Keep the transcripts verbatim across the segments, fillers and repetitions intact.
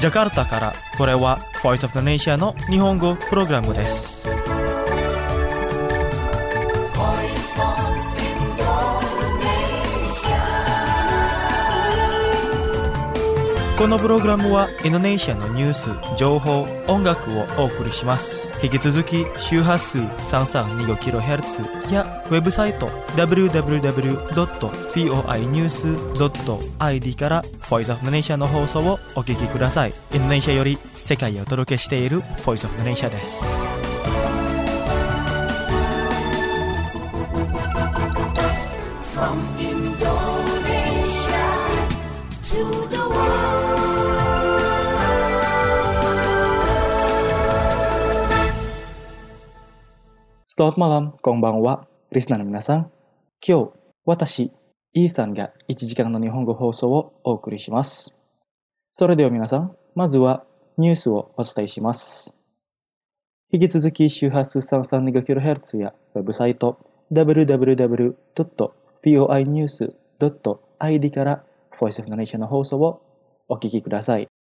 ジャカルタからこれは Voice of the Nation の日本語プログラムです。このプログラムはインドネシアのニュース、情報、音楽をお送りします。引き続き周波数 さんさんにごキロヘルツ やウェブサイト ダブリューダブリューダブリュードットフォーアイニュースドットアイディー から Voice of the Nation の放送をお聞きください。インドネシアより世界へお届けしている Voice of the Nation です。From Indonesia to the Selamat malam, konbanwa, リスナーの皆さん。今日、私、イーさんがいちじかんの日本語放送をお送りします。それでは皆さん、まずはニュースをお伝えします。引き続き周波数 さんさんにごキロヘルツ やウェブサイト ダブリューダブリューダブリュードットフォーアイニュースドットアイディー から Voice of the Nation の放送をお聞きください。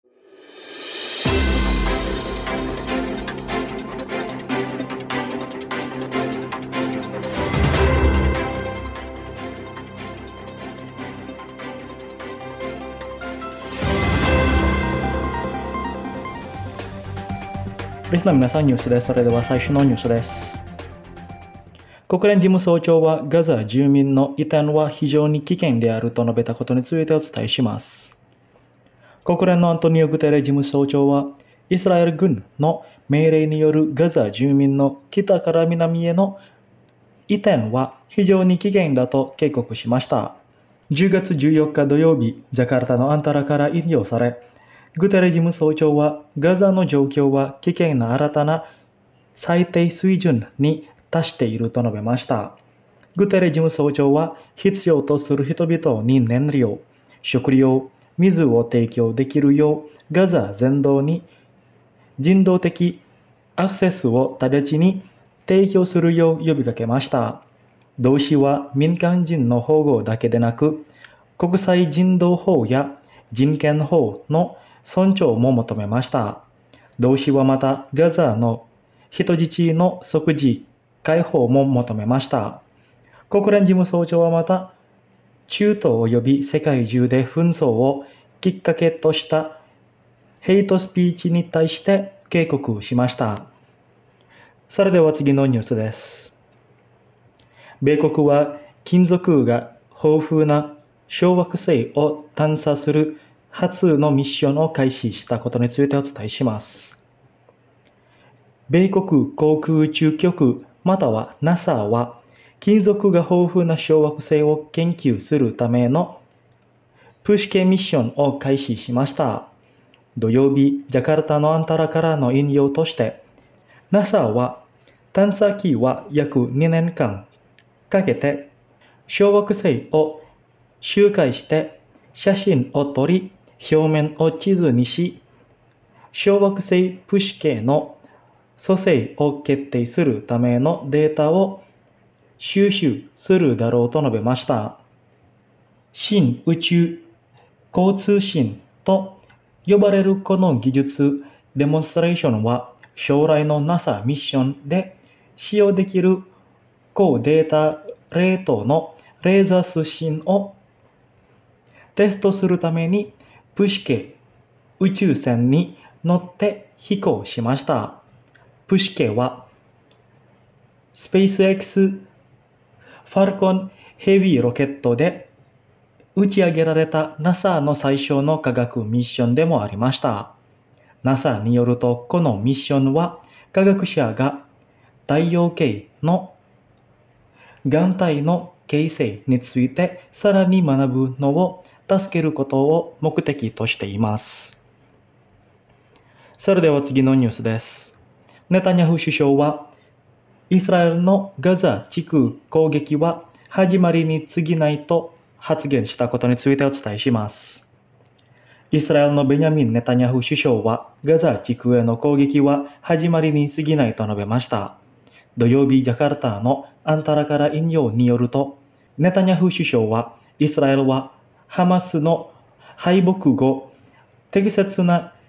リスナーの皆さん、ニュースです。それでは最初のニュースです。国連事務総長はガザ住民の移転は非常に危険であると述べたことについてお伝えします。国連のアントニオ・グテレ事務総長はイスラエル軍の命令によるガザ住民の北から南への移転は非常に危険だと警告しました。じゅうがつじゅうよっか土曜日、ジャカルタのアンタラから引用され、グテレ事務総長はガザの状況は危険な新たな最低水準に達していると述べました。グテレ事務総長は必要とする人々に燃料、食料、水を提供できるようガザ全土に人道的アクセスを直ちに提供するよう呼びかけました。同氏は民間人の保護だけでなく、国際人道法や人権法の尊重も求めました。同氏はまたガザの人質の即時解放も求めました。国連事務総長はまた中東及び世界中で紛争をきっかけとしたヘイトスピーチに対して警告しました。それでは次のニュースです。米国は金属が豊富な小惑星を探査する初のミッションを開始したことについてお伝えします。米国航空宇宙局または ナサ は金属が豊富な小惑星を研究するためのプッシュ系ミッションを開始しました。土曜日、ジャカルタのアンタラからの引用として、ナサ は探査機は約にねんかんかけて小惑星を周回して写真を撮り、表面を地図にし、小惑星プッシュ系の組成を決定するためのデータを収集するだろうと述べました。新宇宙交通信と呼ばれるこの技術デモンストレーションは将来の ナサ ミッションで使用できる高データレートのレーザー通信をテストするためにプッシュ系宇宙船に乗って飛行しました。プッシュ系はスペース X ファルコンヘビーロケットで打ち上げられた ナサ の最初の科学ミッションでもありました。ナサ によるとこのミッションは科学者が太陽系の岩体の形成についてさらに学ぶのを助けることを目的としています。それでは次のニュースです。ネタニヤフ首相はイスラエルのガザ地区攻撃は始まりに過ぎないと発言したことについてお伝えします。イスラエルのベニヤミン・ネタニヤフ首相はガザ地区への攻撃は始まりに過ぎないと述べました。土曜日、ジャカルタのアンタラから引用によると、ネタニヤフ首相はイスラエルはハマスの敗北後、適切な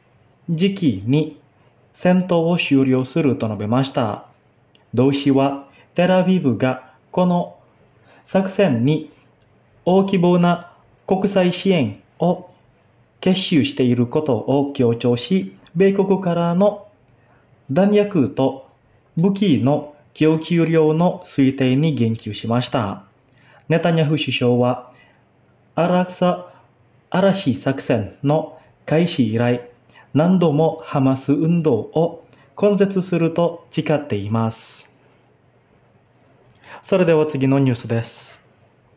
時期に戦闘を終了すると述べました。同氏はテルアビブがこの作戦に大規模な国際支援を結集していることを強調し、米国からの弾薬と武器の供給量の推定に言及しました。ネタニヤフ首相はアラクサ嵐作戦の開始以来、何度もハマス運動を根絶すると誓っています。それでは次のニュースです。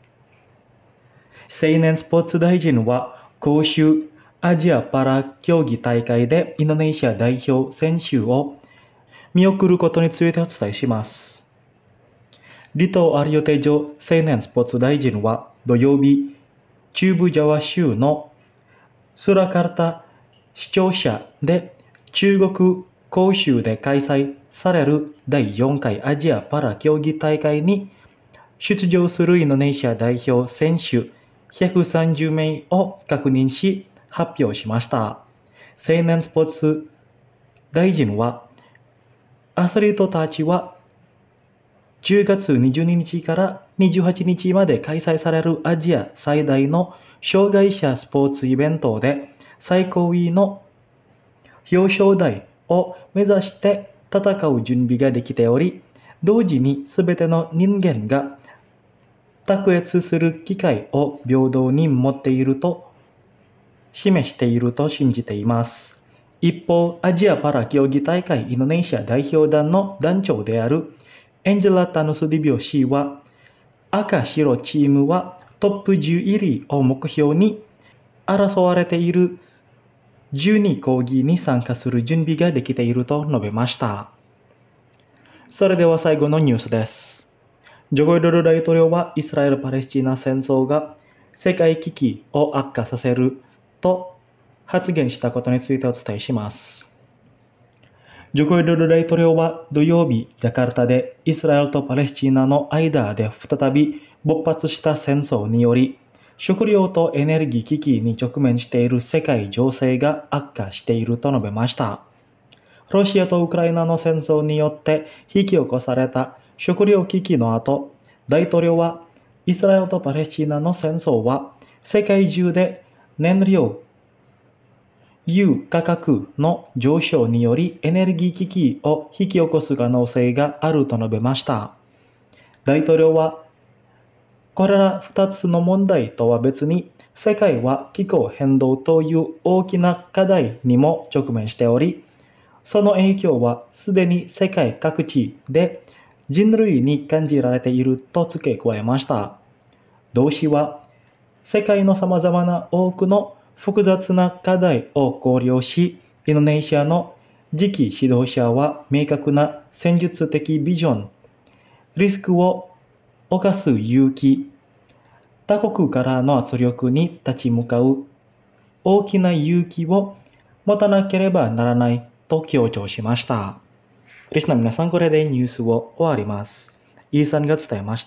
青年スポーツ大臣は杭州アジアパラ競技大会でインドネシア代表選手を見送ることについてお伝えします。リト・アリオテジョ青年スポーツ大臣は土曜日、中部ジャワ州のスラカルタ市庁舎で中国杭州で開催されるだいよんかいアジアパラ競技大会に出場するインドネシア代表選手ひゃくさんじゅうめいを確認し発表しました。青年スポーツ大臣は、アスリートたちはじゅうがつにじゅうににちからにじゅうはちにちまで開催されるアジア最大の障害者スポーツイベントで最高位の表彰台を目指して戦う準備ができており、同時にすべての人間が卓越する機会を平等に持っていると示していると信じています。一方、アジアパラ競技大会インドネシア代表団の団長であるエンジェラ・タヌスディビオ氏は、赤白チームはトップじゅう入りを目標に争われているじゅうに競技に参加する準備ができていると述べました。それでは最後のニュースです。ジョコ・ウィドド大統領はイスラエル・パレスチナ戦争が世界危機を悪化させると発言したことについてお伝えします。ジョコ・ウィドド大統領は土曜日、ジャカルタでイスラエルとパレスチナの間で再び勃発した戦争により、食料とエネルギー危機に直面している世界情勢が悪化していると述べました。ロシアとウクライナの戦争によって引き起こされた食料危機の後、大統領はイスラエルとパレスチナの戦争は世界中で燃料、油価格の上昇によりエネルギー危機を引き起こす可能性があると述べました。大統領は、これらふたつの問題とは別に、世界は気候変動という大きな課題にも直面しており、その影響はすでに世界各地で人類に感じられていると付け加えました。同氏は、世界のさまざまな多くの複雑な課題を考慮し、インドネシアの次期指導者は明確な戦術的ビジョン、リスクを冒す勇気、他国からの圧力に立ち向かう大きな勇気を持たなければならないと強調しました。リスナー皆さん、これでニュースを終わります。イーさんが伝えました。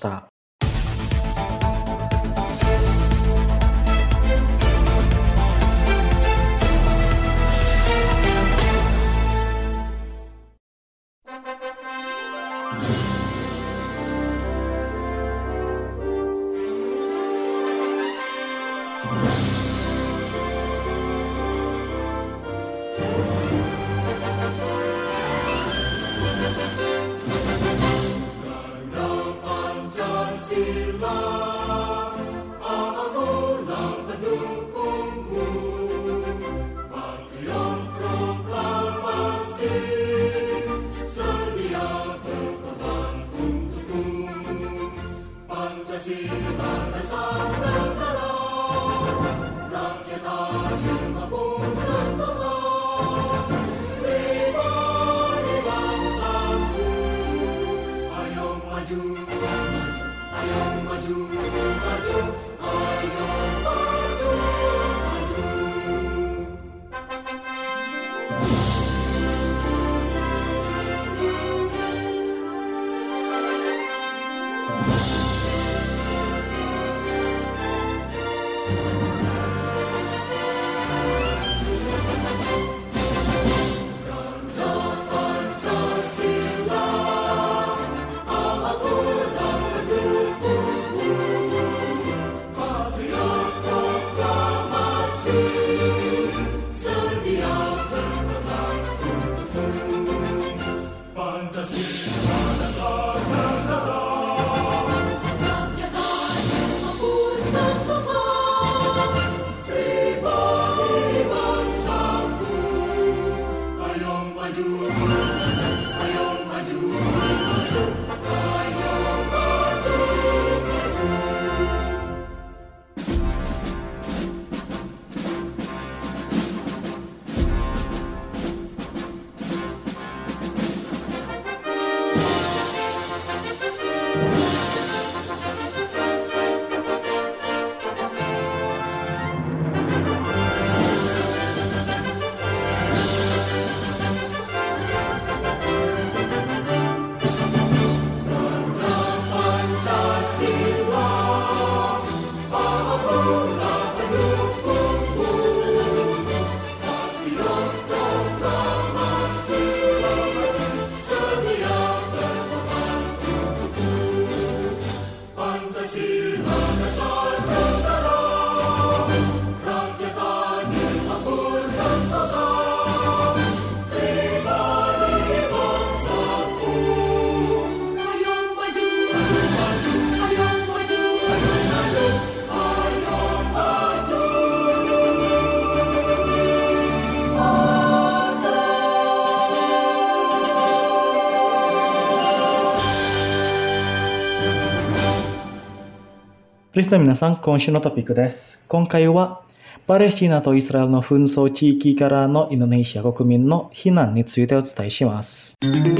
リスナーの皆さん、今週のトピックです。今回は、パレスチナとイスラエルの紛争地域からのインドネシア国民の避難についてお伝えします。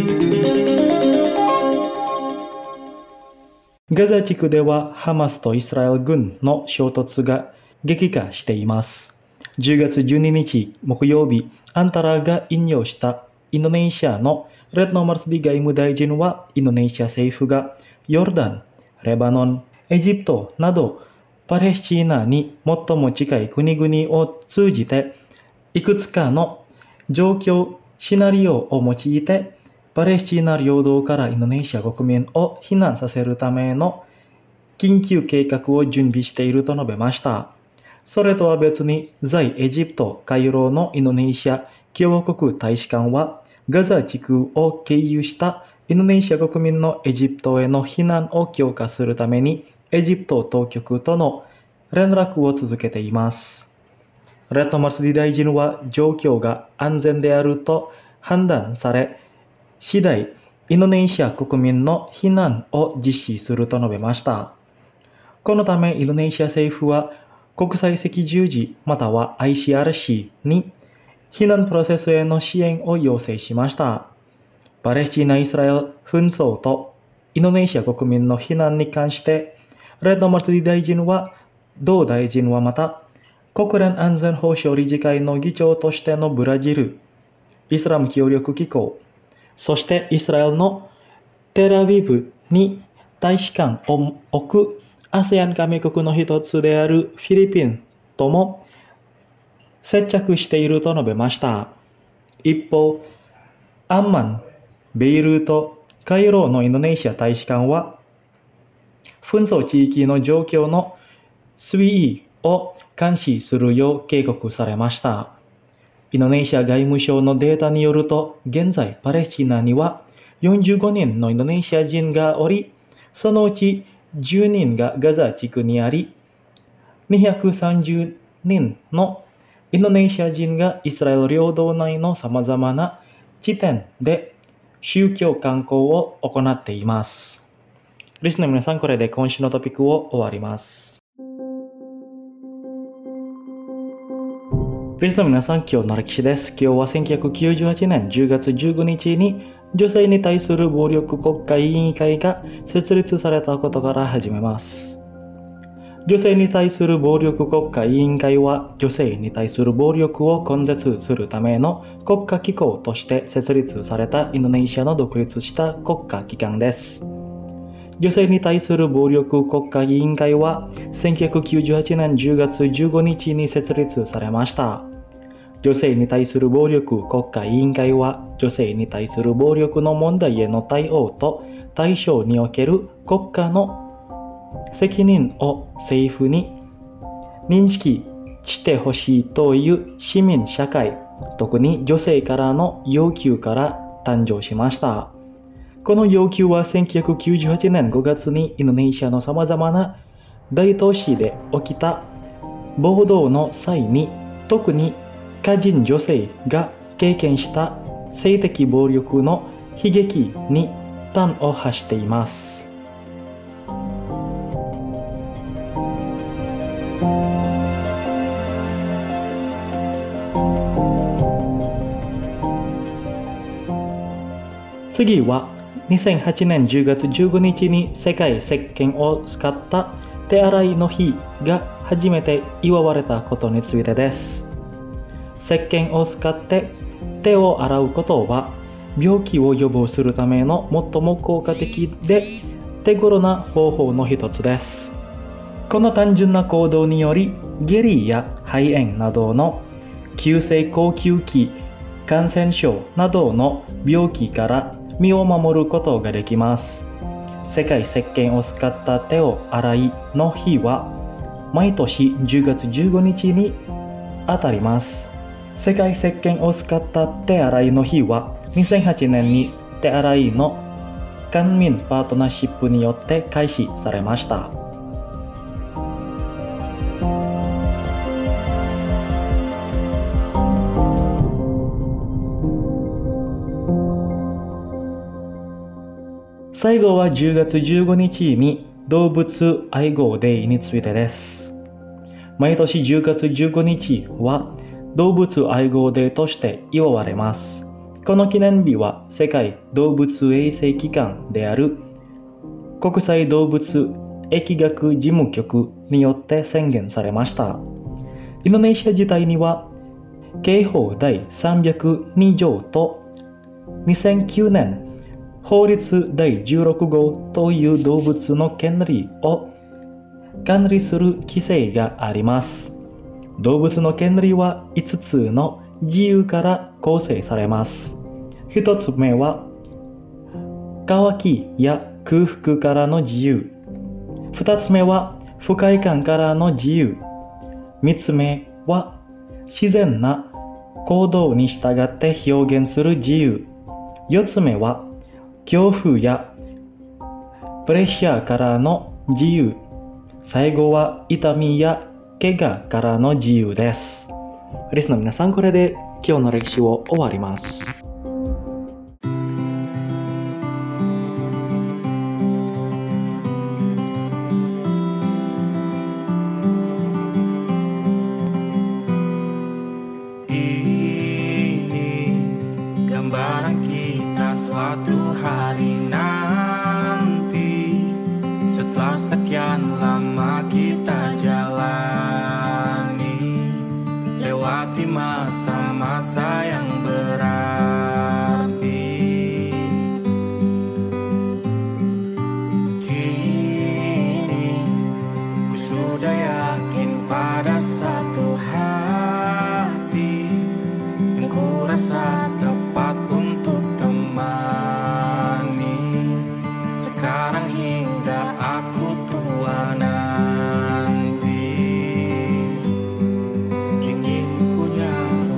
ガザ地区ではハマスとイスラエル軍の衝突が激化しています。じゅうがつじゅうににち木曜日、アンタラが引用したインドネシアのレッドマルスディ外務大臣は、インドネシア政府がヨルダン、レバノン、エジプトなどパレスチナに最も近い国々を通じて、いくつかの状況シナリオを用いて、パレスチナ領土からインドネシア国民を避難させるための緊急計画を準備していると述べました。それとは別に、在エジプト・カイロのインドネシア共和国大使館は、ガザ地区を経由したインドネシア国民のエジプトへの避難を強化するために、エジプト当局との連絡を続けています。レッドマルスディ大臣は、状況が安全であると判断され、次第インドネシア国民の避難を実施すると述べました。このためインドネシア政府は国際赤十字または アイシーアールシー に避難プロセスへの支援を要請しました。パレスチナ・イスラエル紛争とインドネシア国民の避難に関して、レッドマルスディ大臣は、同大臣はまた、国連安全保障理事会の議長としてのブラジル、イスラム協力機構、そしてイスラエルのテルアビブに大使館を置く アセアン 加盟国の一つであるフィリピンとも接着していると述べました。一方、アンマン、ベイルート、カイロのインドネシア大使館は、紛争地域の状況の推移を監視するよう警告されました。インドネシア外務省のデータによると、現在パレスチナにはよんじゅうごにんのインドネシア人がおり、そのうちじゅうにんがガザ地区にあり、にひゃくさんじゅうにんのインドネシア人がイスラエル領土内のさまざまな地点で宗教観光を行っています。リスナーの皆さん、これで今週のトピックを終わります。リスナーの皆さん、今日の歴史です。今日はせんきゅうひゃくきゅうじゅうはちねんじゅうがつじゅうごにちに女性に対する暴力国家委員会が設立されたことから始めます。女性に対する暴力国家委員会は、女性に対する暴力を根絶するための国家機構として設立されたインドネシアの独立した国家機関です。女性に対する暴力国家委員会はせんきゅうひゃくきゅうじゅうはちねんじゅうがつじゅうごにちに設立されました。女性に対する暴力国家委員会は、女性に対する暴力の問題への対応と対処における国家の責任を政府に認識してほしいという市民社会、特に女性からの要求から誕生しました。この要求はせんきゅうひゃくきゅうじゅうはちねんごがつにインドネシアのさまざまな大都市で起きた暴動の際に、特に歌人女性が経験した性的暴力の悲劇に端を発しています。次はにせんはちねんじゅうがつじゅうごにちに世界石鹸を使った手洗いの日が初めて祝われたことについてです。石鹸を使って手を洗うことは、病気を予防するための最も効果的で手頃な方法の一つです。この単純な行動により、下痢や肺炎などの急性呼吸器感染症などの病気から身を守ることができます。世界石鹸を使った手を洗いの日は毎年じゅうがつじゅうごにちに当たります。世界石鹸を使った手洗いの日はにせんはちねんに手洗いの官民パートナーシップによって開始されました。最後はじゅうがつじゅうごにちに動物愛護デーについてです。毎年じゅうがつじゅうごにちは動物愛護デーとして祝われます。この記念日は世界動物衛生機関である国際動物疫学事務局によって宣言されました。インドネシア自体には刑法第さんびゃくにじょうとにせんきゅうねん法律第じゅうろくごうという動物の権利を管理する規制があります。動物の権利はいつつの自由から構成されます。ひとつめは渇きや空腹からの自由。ふたつめは不快感からの自由。みっつめは自然な行動に従って表現する自由。よっつめは恐怖やプレッシャーからの自由。最後は痛みや怪我からの自由です。リスナーの皆さん、これで今日の歴史を終わります。 Masa yang berarti, kini ku sudah yakin pada satu hati yang ku rasa tepat untuk temani. Sekarang hingga aku tua nanti, ingin punya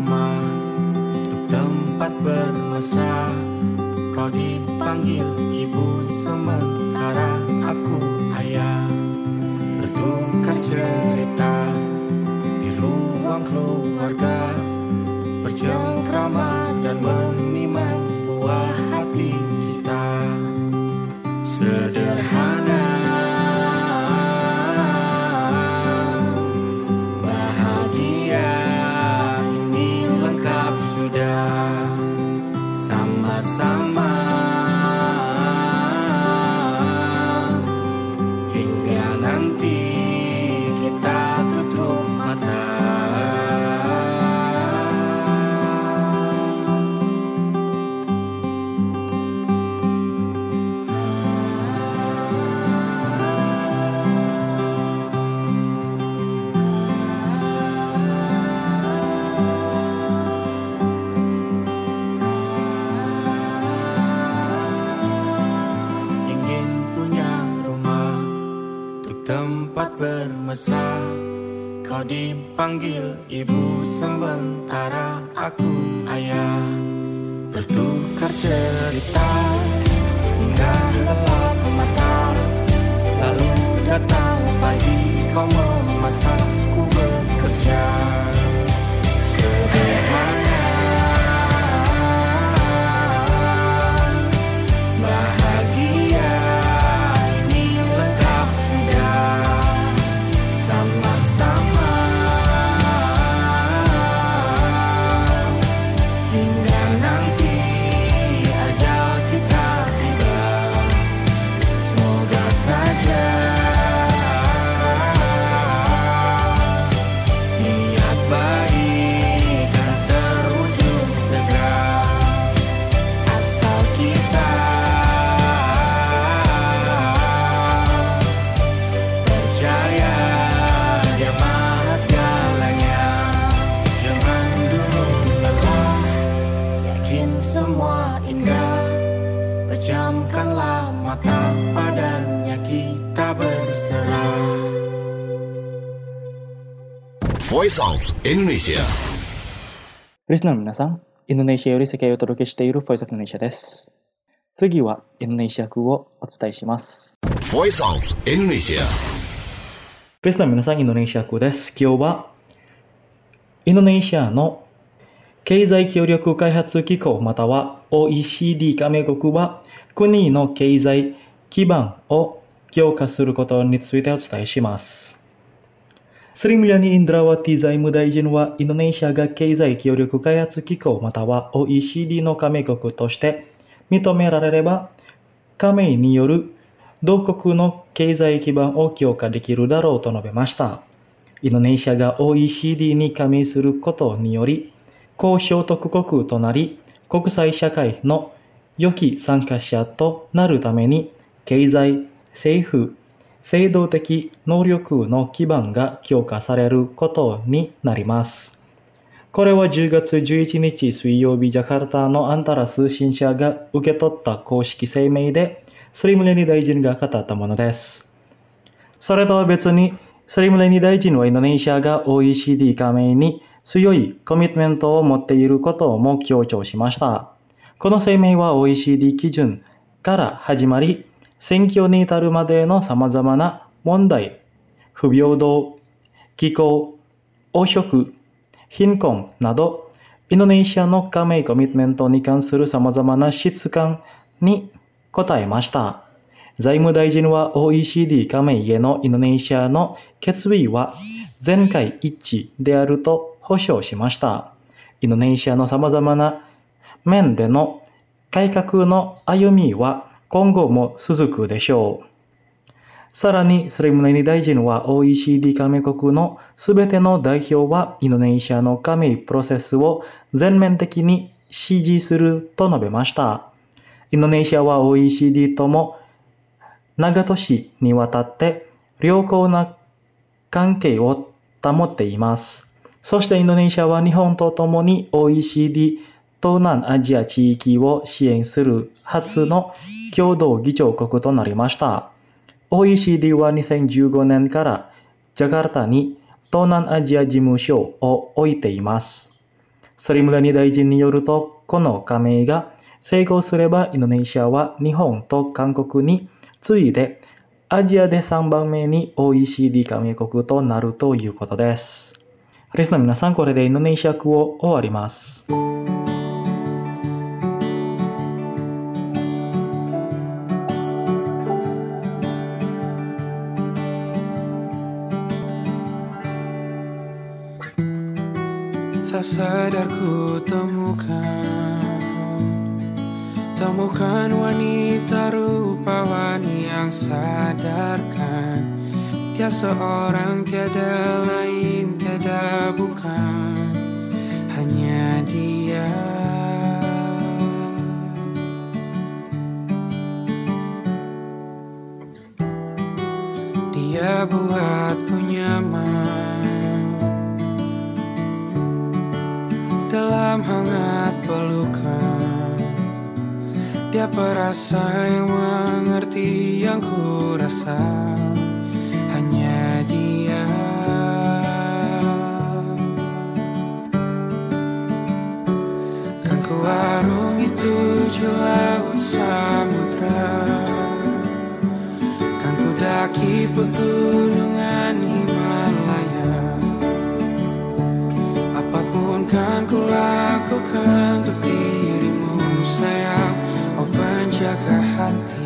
tempat bermesra. Kau dipanggil ibu sementara aku ayah. Bertukar cerita di ruang keluarga, bercengkrama dan menimang buah hati kita. Sederhana, bahagia, ini lengkap sudah. Sama-sama hingga nanti kita tutup mata. Tempat bermesra, kau dipanggil ibu sementara aku ayah. Bertukar cerita hingga lelap mata, lalu datang pagi kau memasakku bekerja. Sederhana, bahagia, ini lengkap sudah. Sama-sama hingga nanti ajal kita tiba. Semoga saja niat baik kan terwujud segera, asal kita percaya Dia Maha segalanya. Jangan dulu lelah, yakin semua indah. Pejamkanlah mata, padanya kita berserah. Voice of Indonesia。 リスナーの皆さん、インドネシアより世界をお届けしている Voice of Indonesia です。次はインドネシア風をお伝えします。 Voice of Indonesia。 リスナーの皆さん、インドネシア風です。今日はインドネシアの経済協力開発機構または オーイーシーディー 加盟国は国の経済基盤を強化することについてお伝えします。スリムリャニ・インドラワティ財務大臣は、インドネシアが経済協力開発機構または オーイーシーディー の加盟国として認められれば、加盟による同国の経済基盤を強化できるだろうと述べました。インドネシアが オーイーシーディー に加盟することにより、高所得国となり、国際社会の良き参加者となるために、経済、政府、制度的能力の基盤が強化されることになります。これはじゅうがつじゅういちにち水曜日、ジャカルタのアンタラ通信社が受け取った公式声明で、スリムレニ大臣が語ったものです。それとは別に、スリムレニ大臣はインドネシアが オーイーシーディー 加盟に強いコミットメントを持っていることも強調しました。この声明は オーイーシーディー 基準から始まり、選挙に至るまでの様々な問題、不平等、気候、汚職、貧困など、インドネシアの加盟コミットメントに関する様々な質感に答えました。財務大臣は オーイーシーディー 加盟へのインドネシアの決意は全会一致であると保証しました。インドネシアの様々な面での改革の歩みは今後も続くでしょう。さらに、スリムレニ大臣は オーイーシーディー 加盟国のすべての代表はインドネシアの加盟プロセスを全面的に支持すると述べました。インドネシアは オーイーシーディー とも長年にわたって良好な関係を保っています。そしてインドネシアは日本とともに オーイーシーディー 東南アジア地域を支援する初の共同議長国となりました。オーイーシーディー はにせんじゅうごねんからジャカルタに東南アジア事務所を置いています。スリムレニ大臣によると、この加盟が成功すればインドネシアは日本と韓国に次いでアジアでさんばんめに オーイーシーディー 加盟国となるということです。リスナーの皆さん、これでインドネシア語を終わります。 Tak sadar ku temukan Temukan wanita rupawan yang sadarkan Dia seorang tiada lain, tiada bukan Hanya dia Dia buatku nyaman Dalam hangat pelukan Dia perasa yang mengerti yang ku rasa Hanya dia Kan ku arungi tujuh laut samudra Kan ku daki pegunungan Himalaya Kan ku lakukan untuk dirimu sayang Oh penjaga hati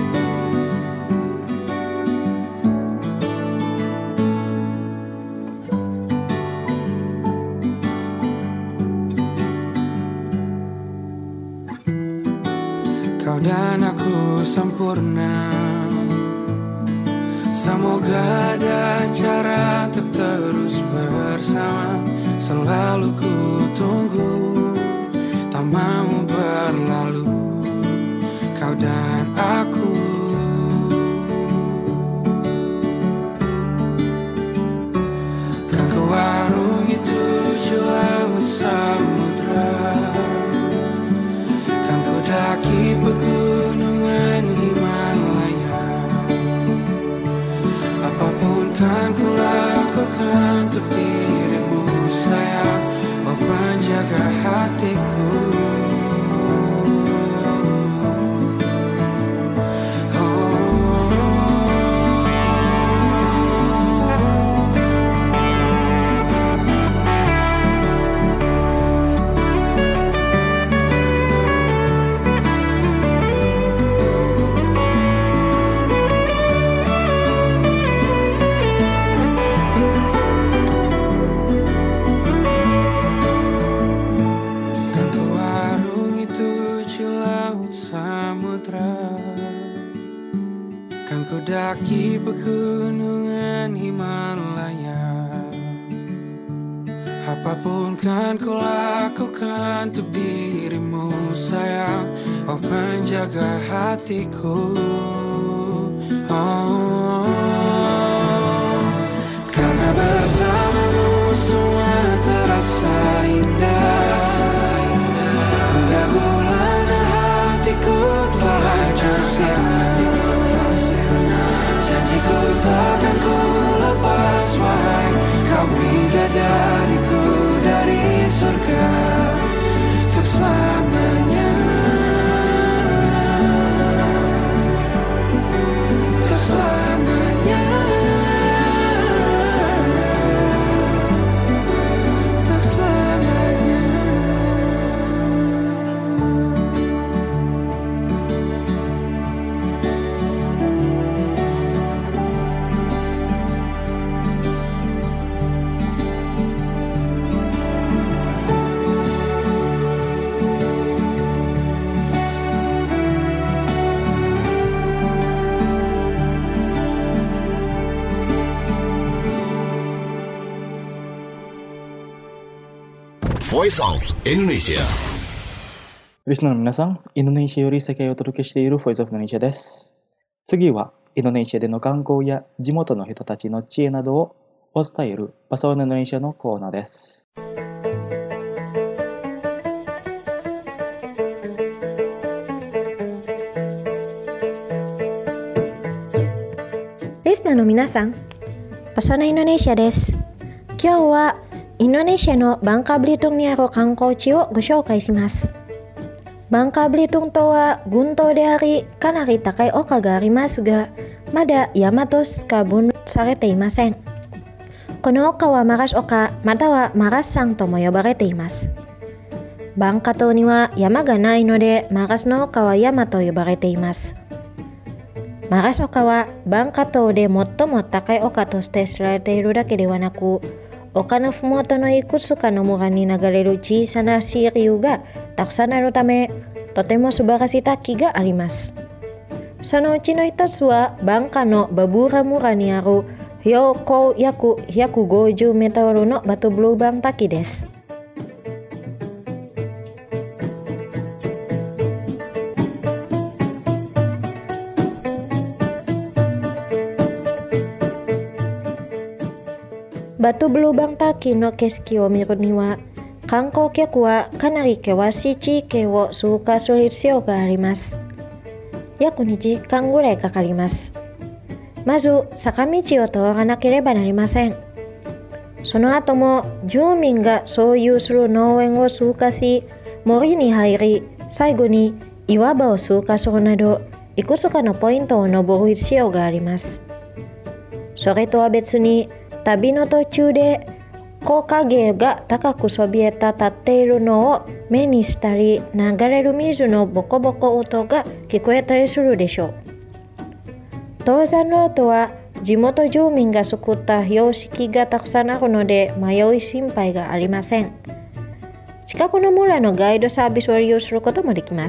Kau dan aku sempurna Semoga ada cara untuk terus bersama Selalu ku tunggu, tak mau berlalu Kau dan aku Kan ku arungi tujuh laut samudra Kan ku daki pegunungan Himalaya Apapun kan ku lakukan untuk dirimu sayang, oh penjaga hatiku Akan ku daki pegunungan Himalaya. Apapun kan ku lakukan untuk dirimu sayang, oh penjaga hatiku. Oh, karena bersamamu semua terasa indah. Gundah gulana hatiku telah hancur sirna. Janjiku takkan ku lepas, wahai kau bidadariku dari surga untuk selamanya. Untuk selamanya. Untuk selamanya. Voice of Indonesia。 リスナーの皆さん、インドネシアより世界をお届けしている Voice of Indonesia です。次は、インドネシアでの観光や地元の人たちの知恵などをお伝えるパサオインドネシアのコーナーです。 リスナーの皆さん、パサオインドネシアです。今日はインドネシアのバンカーブリトンにある観光地をご紹介します。バンカーブリトンとは群島であり、かなり高い丘がありますが、まだ山としか分類されていません。この丘はマラス丘またはマラス山とも呼ばれています。バンカ島には山がないので、マラスの丘は山と呼ばれています。マラス丘はバンカ島で最も高い丘として知られているだけではなく、丘のふもとのいくつかの村に流れる小さな支流がたくさんあるため、とても素晴らしい滝があります。そのうちの一つはバンカのバブーラ村にある標高約ひゃくごじゅうメートルのバトブルーバン滝です。バトブルーバン滝の景色を見るには、観光客はかなり険しい地域を通過する必要があります。約にじかんぐらいかかります。まず坂道を通らなければなりません。その後も住民が所有する農園を通過し、森に入り、最後に岩場を通過するなど、いくつかのポイントを登る必要があります。それとは別に、旅の途中で木陰が高くそびえた立っているのを目にしたり、流れる水のボコボコ音が聞こえたりするでしょう。登山ルートは地元住民が作った標識がたくさんあるので、迷い心配がありません。近くの村のガイドサービスを利用することもできます。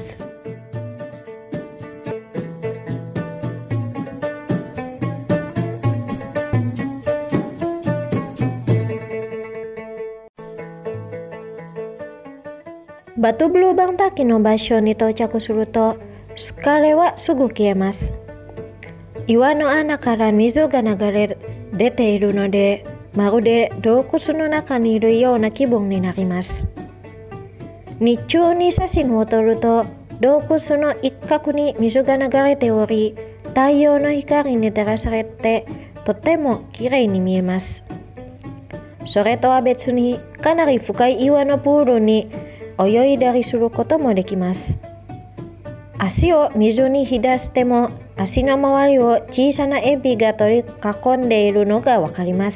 バトブルーバン滝の場所に到着すると、疲れはすぐ消えます。岩の穴から水が流れ出ているので、まるで洞窟の中にいるような気分になります。日中に写真を撮ると、洞窟の一角に水が流れており、太陽の光に照らされてとてもきれいに見えます。それとは別に、かなり深い岩のプールに泳いだりすることもできます。足を水に浸しても、足の周りを小さなエビが取り囲んでいるのがわかります。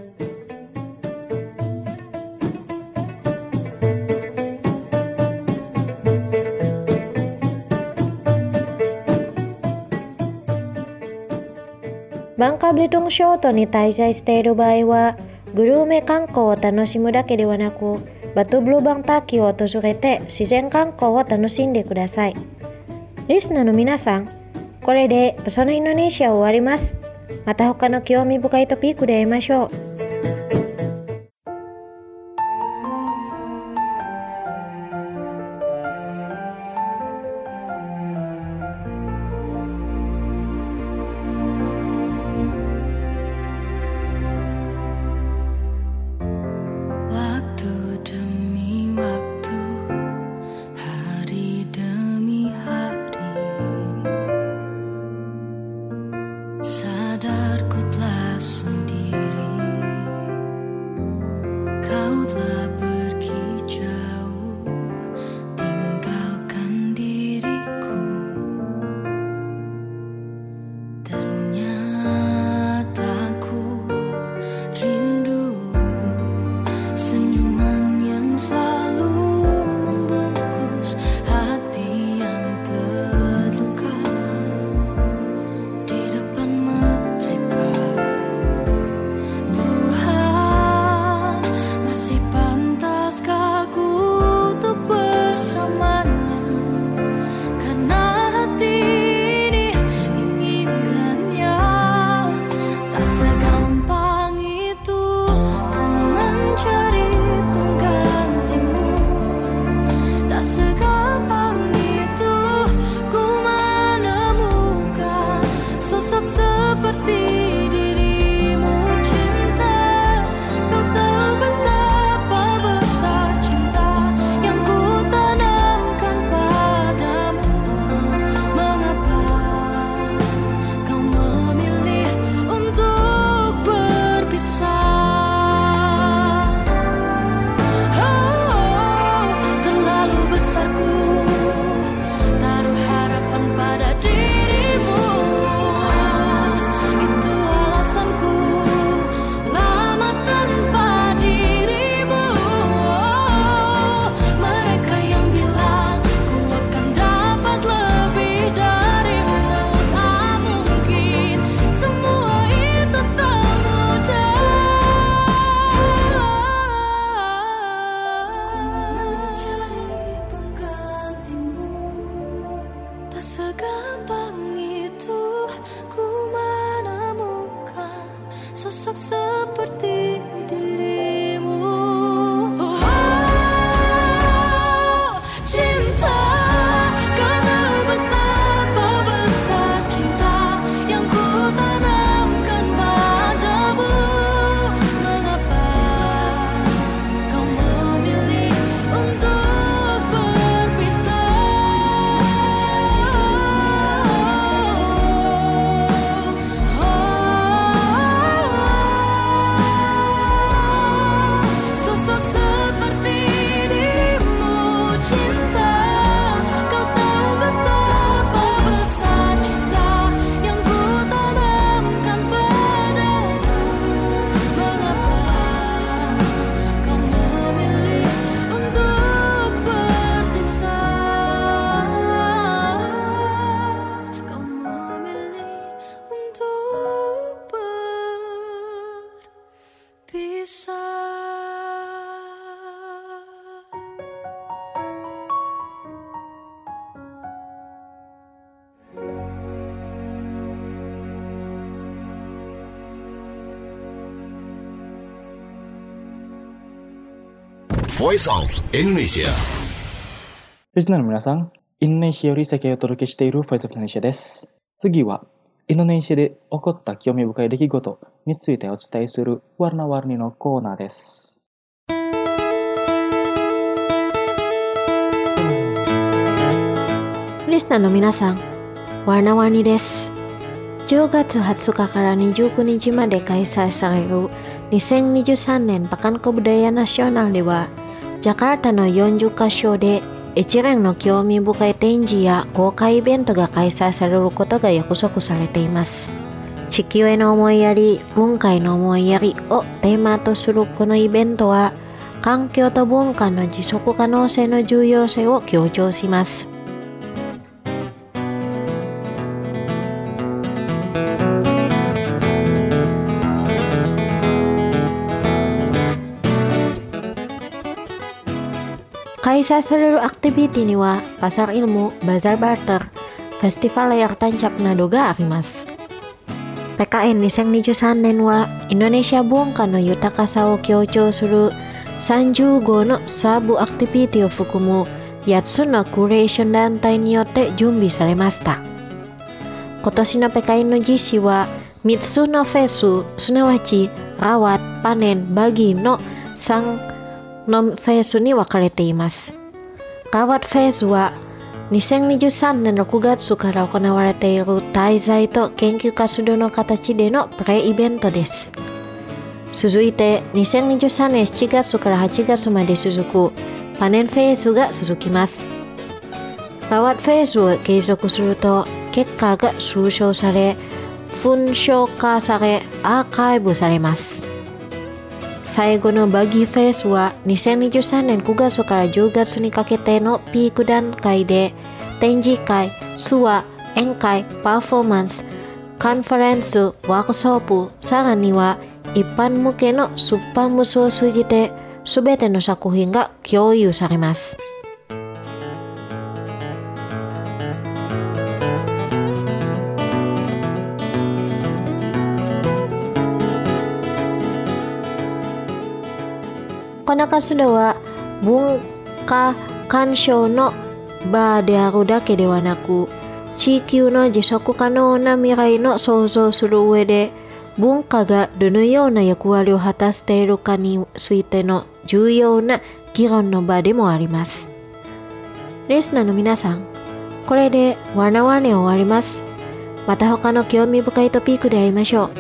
バンカーブリトンショートに滞在している場合は、グルメ観光を楽しむだけではなく、バトブルーバン滝を訪れて自然観光を楽しんでください。リスナーの皆さん、 これでPesona Indonesia終わります。また他の興味深いトピックで会いましょう。 Voice of Indonesia。 リスナーの皆さん、インドネシアより世界をお届けしている Voice of Indonesia です。次は、インドネシアで起こった興味深い出来事についてお伝えするwarna-warniのコーナーです。 リスナーの皆さん、warna-warniです。じゅうがつはつかからにじゅうくにちまで開催されるにせんにじゅうさんねんPekan Kebudayaan Nasionalでは、ジャカルタのよんじゅっかしょで一連の興味深い展示や公開イベントが開催されることが約束されています。地球への思いやり、文化への思いやりをテーマとするこのイベントは、環境と文化の持続可能性の重要性を強調します。開催されるアクティビティには、パサルilmu、バザーバーター、 Festival Layar Tancap Nadoga arimas. P K N niseng nijusan wa Indonesia Bunga no Yutaka sao kyocho suru sanju gono sabu activity of fukumu yatsu no curation dan tainyote jumbi saremasta. Kotoshi no P K N no jishi wa mitsu no fesu sunawachi rawat panen bagi no sang no fesu ni wakarete imasu. Rawat fesu wa niseng nijusan dan rokugatsu kara okonawarete iru taizai to kenkyu kasudo no katachi de no pre-evento desu. Suzuite niseng nijusan ne shi gatsu kara hachi gatsu made suzuku panen fesu ga suzukimasu. Rawat fesu wa keizoku suru to kekka ga shushou sare funshouka sare archive saremasu. Saigo no bagi fesu wa niseng nijusan nen kugatsu kara jugatsu ni kakete no piku dan kai de tenji kai, suwa, enkai, performance, conference, workshop, sangan ni wa ipan muke no suppan musuo sujite subete no sakuhin ga kyouyu saremasu. Konaka suda wa bunka kanshou no ba de arudake de wanaku chikyu no jisoku kano na mirai no souzou suru ue de bunka ga dono you na yakuwari o hatasite iru ka ni suite no juyou na giron no ba de mo arimasu. Listener no minasan, kore de warna warni o warimasu. Mata hoka no kyoumi bukai topiku de aimashou.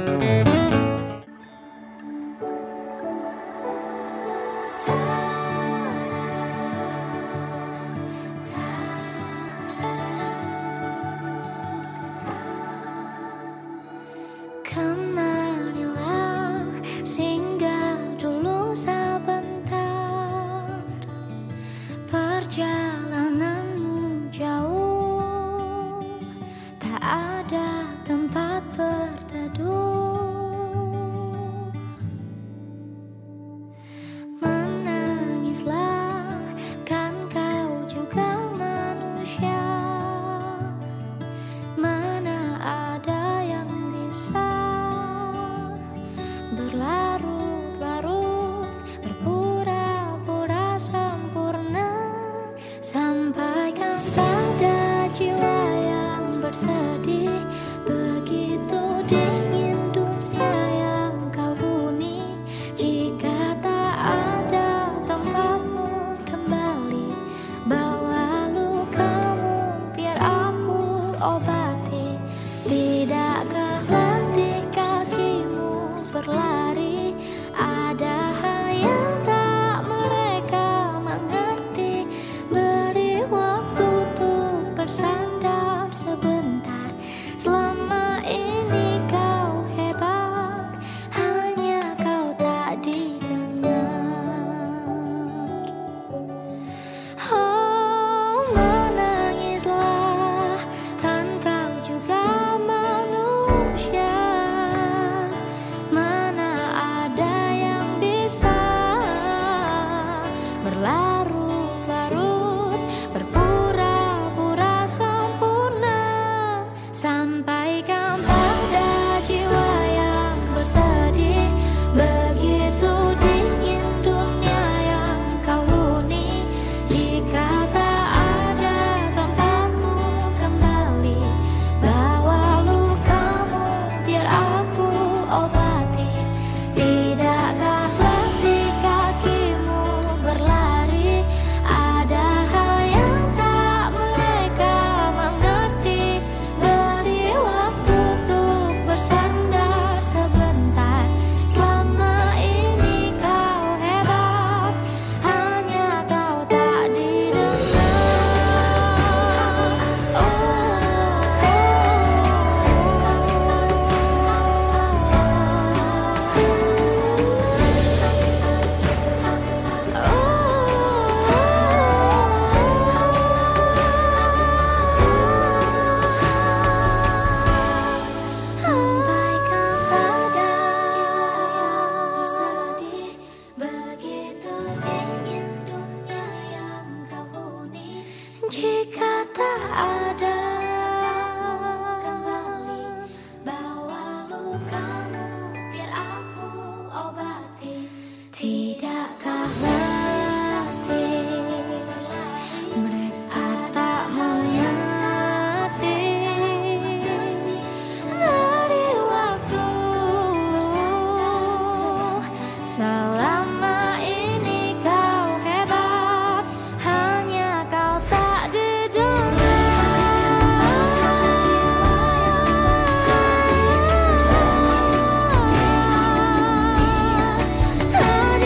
Kemarilah singgah dulu sebentar, perjalananmu jauh, tak ada tempat berteduh. lukamu biar aku obati. Tidakkah berarti mereka tak mengerti dari waktu selama ini kau hebat, hanya kau tak didengar. Tak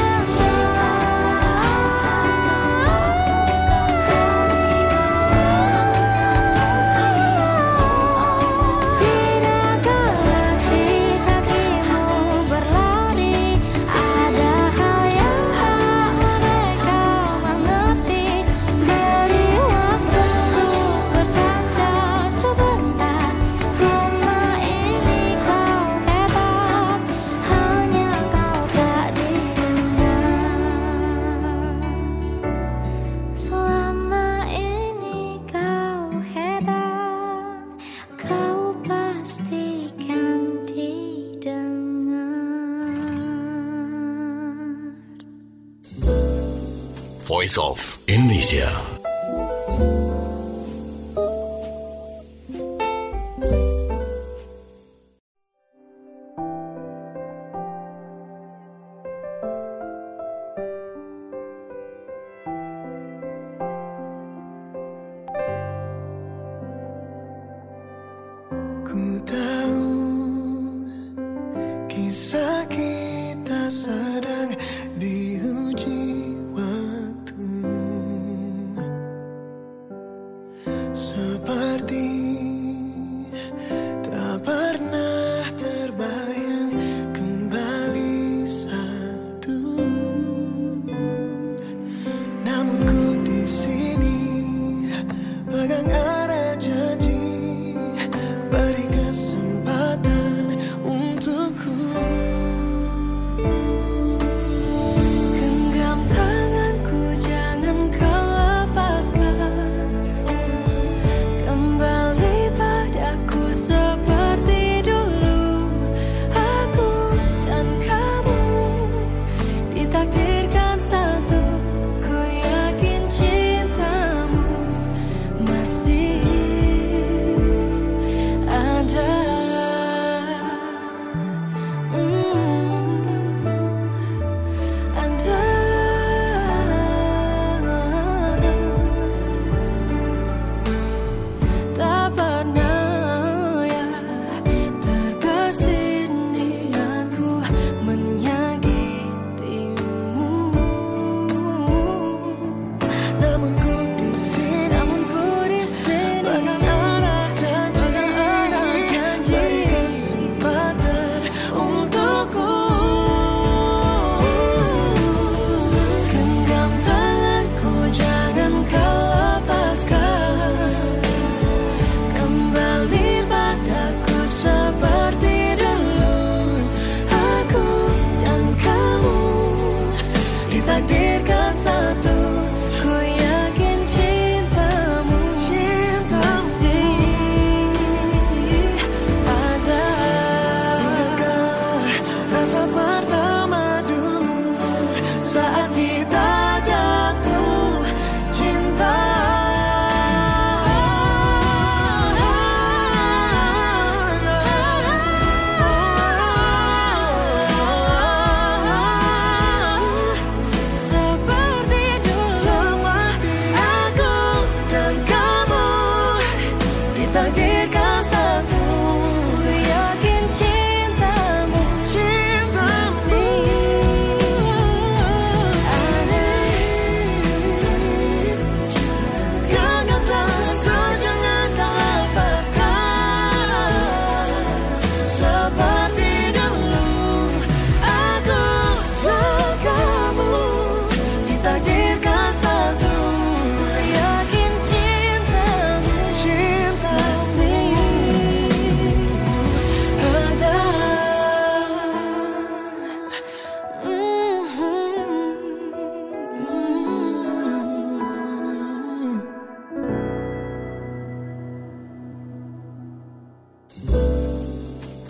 didengar. Tidakkah letih kakimu berlari, ada hal yang tak mereka mengerti. Beri waktuku bersandar sebentar, selama ini kau hebat, hanya kau tak didengar. Selama ini kau hebat, kau pastikan didengar. Voice of Indonesia. Ku tahu kisah kita sedang diuji waktu.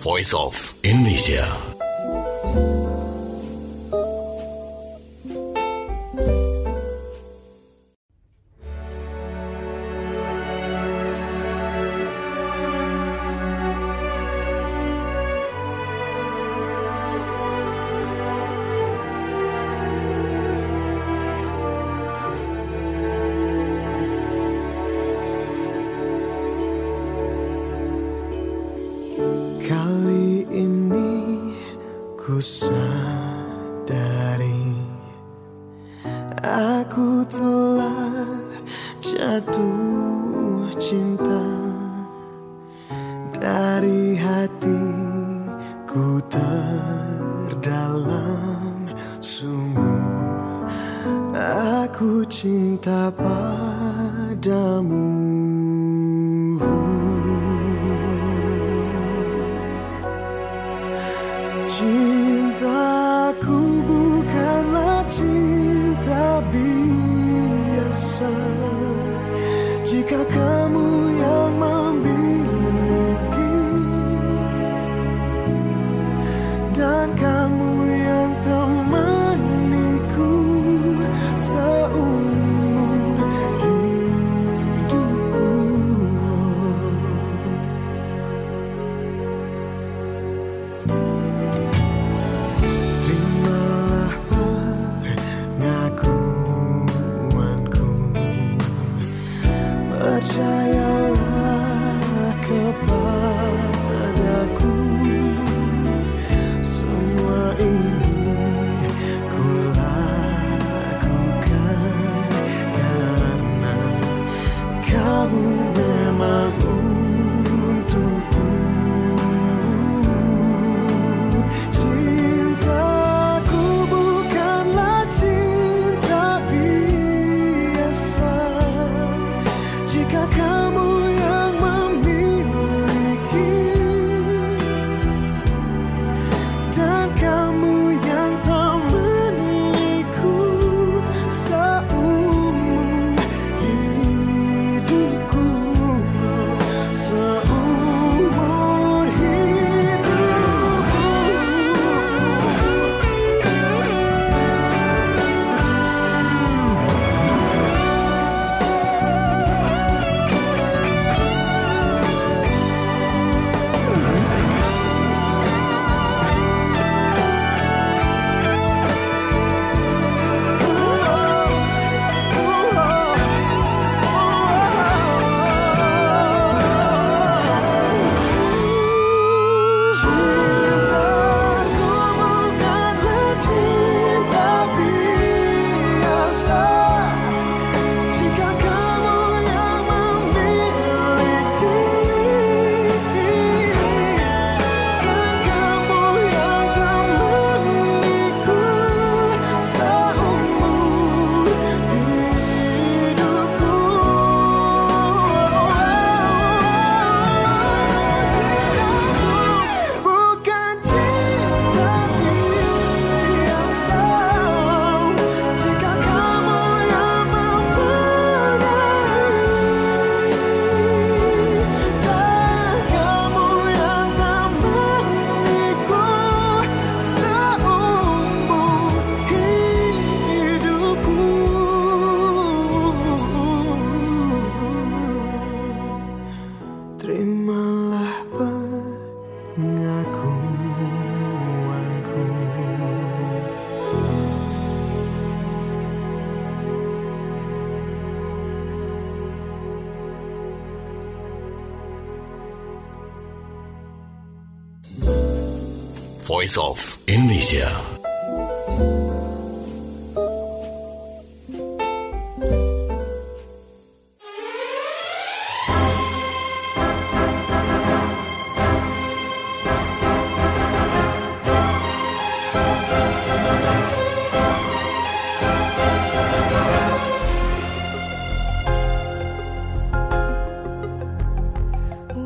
Voice of Indonesia. Kali ini ku sadari aku telah jatuh cinta dari hatiku terdalam. Sungguh aku cinta padamu. Cintaku bukanlah cinta biasa. Jika kamu yang memiliki dan kamu yang temaniku seumur hidupku. Percayalah kepadaku, semua ini ku lakukan karena kamu memang untukku. Cintaku bukanlah cinta biasa. Jika kamu yang memiliki dan kamu yang temaniku seumur hidupku, seumur hidupku. Terimalah pengakuanku. Voice of Indonesia.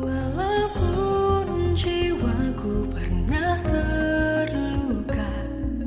Walaupun jiwaku pernah terluka,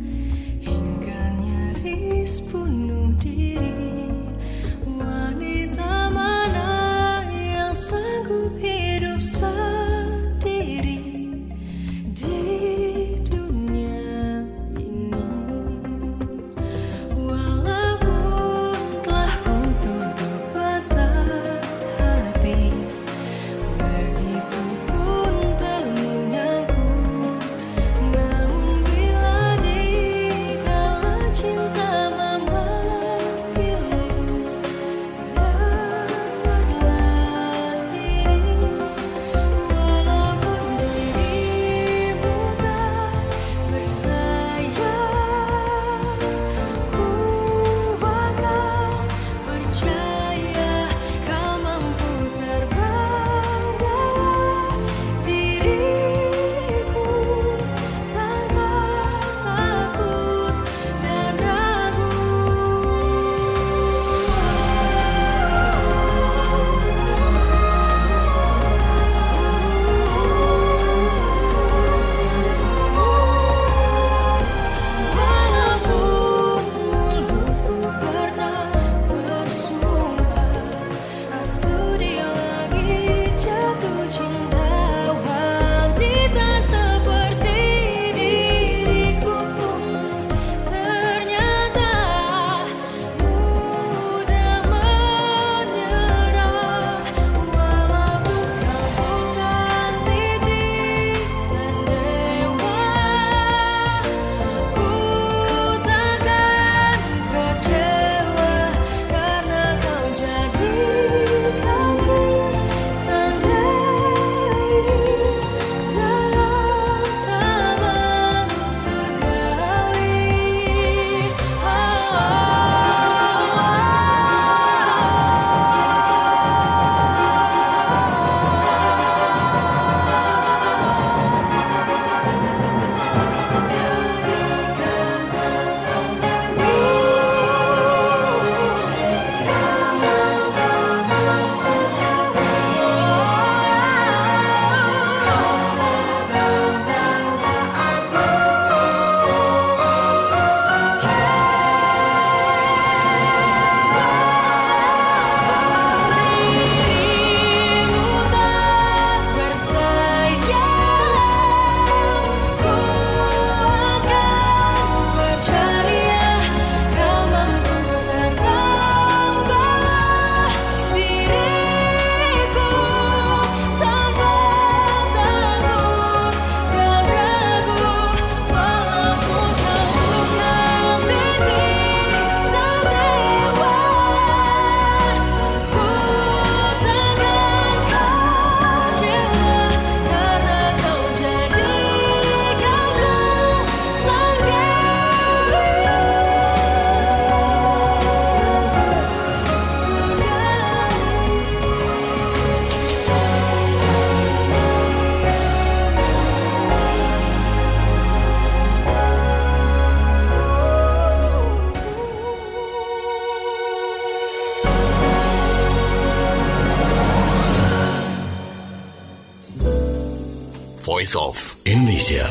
Voice of Indonesia.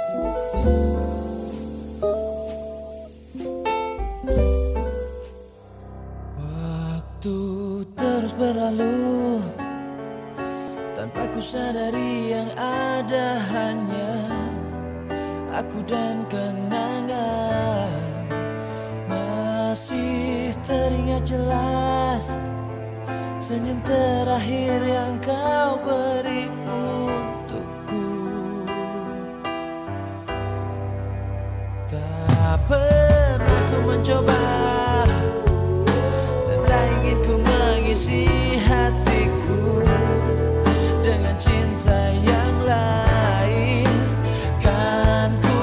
Waktu terus berlalu tanpa ku sadari yang ada hanya aku dan kenangan. Masih teringat jelas senyum terakhir yang kau beri untukku. Tak pernah ku mencoba dan tak ingin ku mengisi hatiku dengan cinta yang lain. Kan ku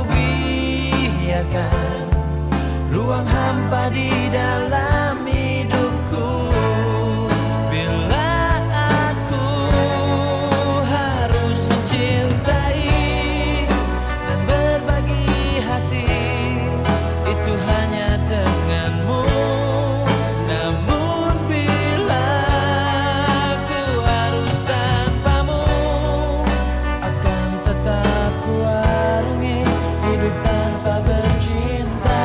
biarkan ruang hampa di dalam hidupku. Bila aku harus mencintai dan berbagi hati, itu hanya denganmu. Namun bila aku harus tanpamu, akan tetap ku arungi hidup tanpa bercinta.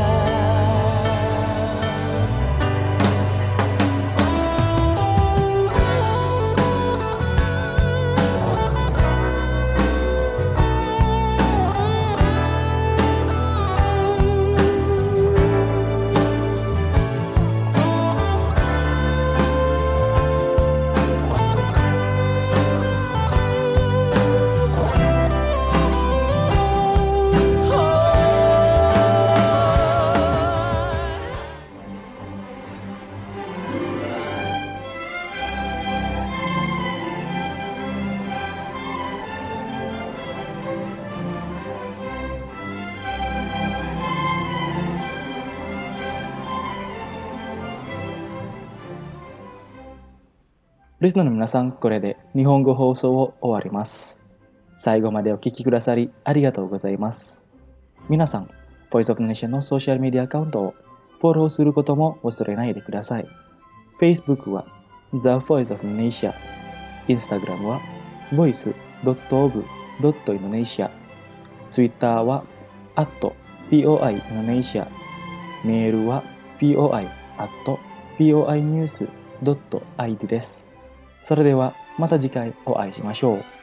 リスナーの皆さん、これで日本語放送を終わります。最後までお聞きくださりありがとうございます。皆さん、Voice of Indonesia のソーシャルメディアアカウントをフォローすることも忘れないでください。Facebook は The Voice of Indonesia、Instagram は ボイスドットオブドットインドネシア、Twitter は アットポイインドネシア、メールは ポイ アットポイニュースドットアイディー です。それではまた次回お会いしましょう。